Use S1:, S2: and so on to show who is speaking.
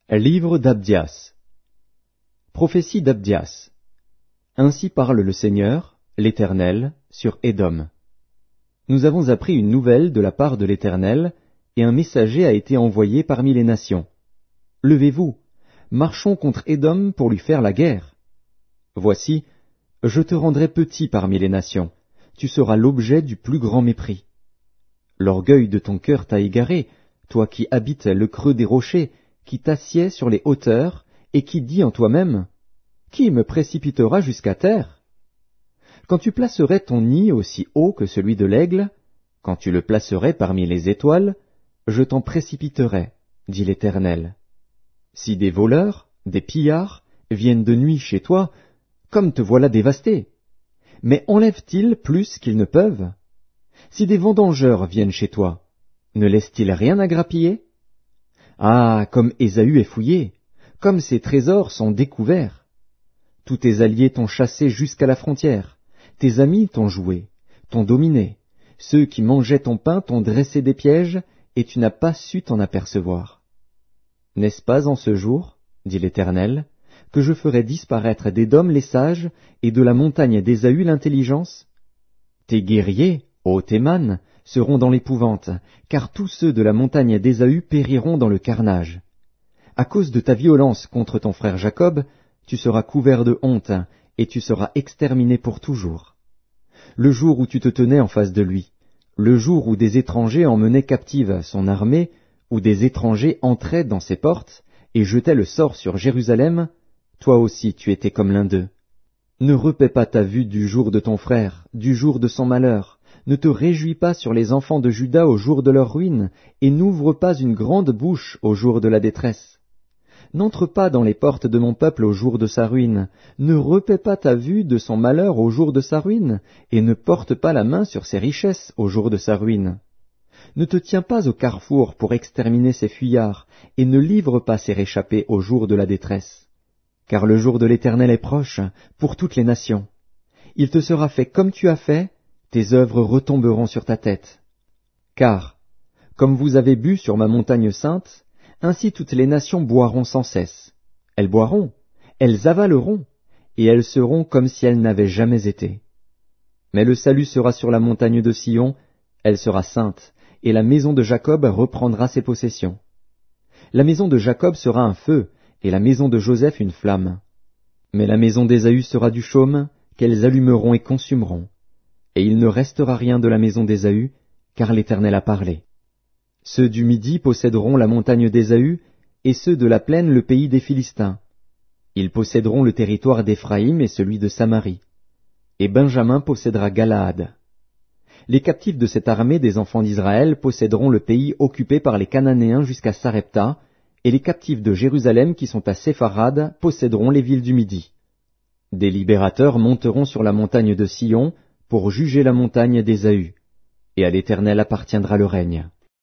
S1: Livre d'Abdias. Prophétie d'Abdias. Ainsi parle le Seigneur, l'Éternel, sur Édom. Nous avons appris une nouvelle de la part de l'Éternel, et un messager a été envoyé parmi les nations. Levez-vous, marchons contre Édom pour lui faire la guerre. Voici, je te rendrai petit parmi les nations, tu seras l'objet du plus grand mépris. L'orgueil de ton cœur t'a égaré, toi qui habites le creux des rochers, qui t'assieds sur les hauteurs, et qui dis en toi-même, « Qui me précipitera jusqu'à terre ?» Quand tu placerais ton nid aussi haut que celui de l'aigle, quand tu le placerais parmi les étoiles, je t'en précipiterai, dit l'Éternel. Si des voleurs, des pillards, viennent de nuit chez toi, comme te voilà dévasté, mais enlèvent-ils plus qu'ils ne peuvent? Si des vendangeurs viennent chez toi, ne laissent-ils rien à grappiller? Ah, comme Ésaü est fouillé, comme ses trésors sont découverts. Tous tes alliés t'ont chassé jusqu'à la frontière, tes amis t'ont joué, t'ont dominé, ceux qui mangeaient ton pain t'ont dressé des pièges, et tu n'as pas su t'en apercevoir. N'est-ce pas en ce jour, dit l'Éternel, que je ferai disparaître d'Édom les sages, et de la montagne d'Ésaü l'intelligence? Tes guerriers, ô Théman, seront dans l'épouvante, car tous ceux de la montagne d'Ésaü périront dans le carnage. À cause de ta violence contre ton frère Jacob, tu seras couvert de honte, et tu seras exterminé pour toujours. Le jour où tu te tenais en face de lui, le jour où des étrangers emmenaient captive son armée, où des étrangers entraient dans ses portes, et jetaient le sort sur Jérusalem, toi aussi tu étais comme l'un d'eux. Ne repaie pas ta vue du jour de ton frère, du jour de son malheur. Ne te réjouis pas sur les enfants de Juda au jour de leur ruine, et n'ouvre pas une grande bouche au jour de la détresse. N'entre pas dans les portes de mon peuple au jour de sa ruine, ne repaie pas ta vue de son malheur au jour de sa ruine, et ne porte pas la main sur ses richesses au jour de sa ruine. Ne te tiens pas au carrefour pour exterminer ses fuyards, et ne livre pas ses réchappés au jour de la détresse. Car le jour de l'Éternel est proche, pour toutes les nations. Il te sera fait comme tu as fait, tes œuvres retomberont sur ta tête. Car, comme vous avez bu sur ma montagne sainte, ainsi toutes les nations boiront sans cesse. Elles boiront, elles avaleront, et elles seront comme si elles n'avaient jamais été. Mais le salut sera sur la montagne de Sion, elle sera sainte, et la maison de Jacob reprendra ses possessions. La maison de Jacob sera un feu, et la maison de Joseph une flamme. Mais la maison d'Ésaü sera du chaume, qu'elles allumeront et consumeront. Et il ne restera rien de la maison d'Ésaü, car l'Éternel a parlé. Ceux du Midi posséderont la montagne d'Ésaü, et ceux de la plaine le pays des Philistins. Ils posséderont le territoire d'Éphraïm et celui de Samarie. Et Benjamin possédera Galaad. Les captifs de cette armée des enfants d'Israël posséderont le pays occupé par les Cananéens jusqu'à Sarepta, et les captifs de Jérusalem qui sont à Sépharad posséderont les villes du Midi. Des libérateurs monteront sur la montagne de Sion, pour juger la montagne d'Ésaü, et à l'Éternel appartiendra le règne.